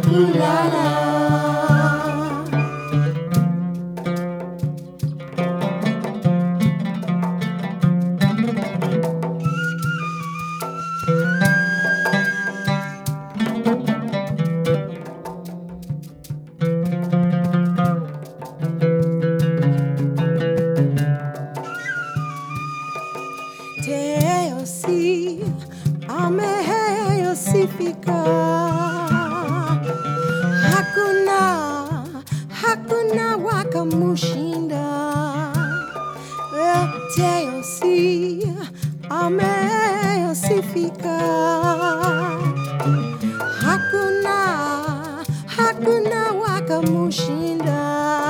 kulala. Teosi ameheyosifika, hakuna wakamushinda. Teosi ameheyosifika, hakuna wakamushinda.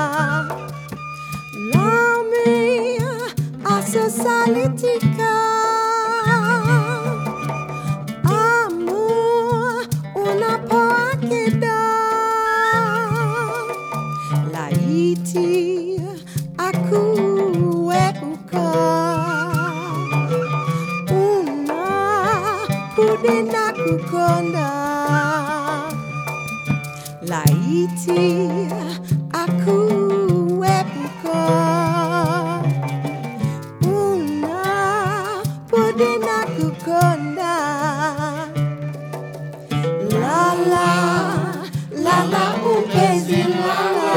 Lami asosalitika, laiti aku epuka una kudina kukonda. Laiti aku epuka una kudina kukonda. Lala lala mpenzi lala,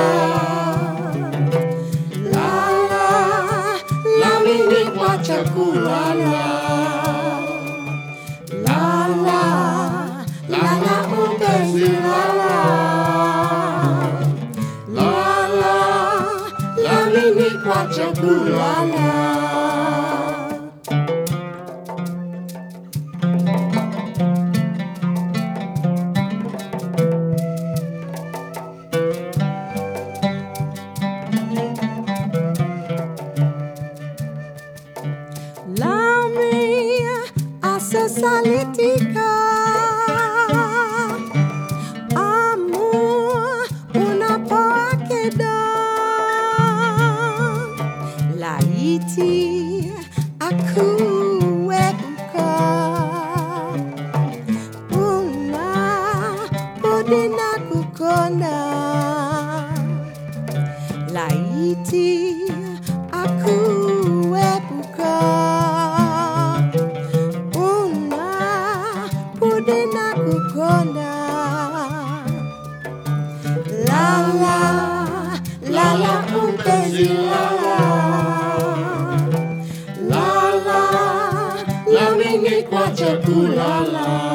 lala lami nikwacha kulala. Lala lala mpenzi lala, lala lami nikwacha kulala. Lami asosalitika, unapoakeda. Laiti aku epuka una kudina kukonda. Laiti aku epuka una kudina kukonda. Lala lala mpenzi lala, lala lami nikwacha kulala.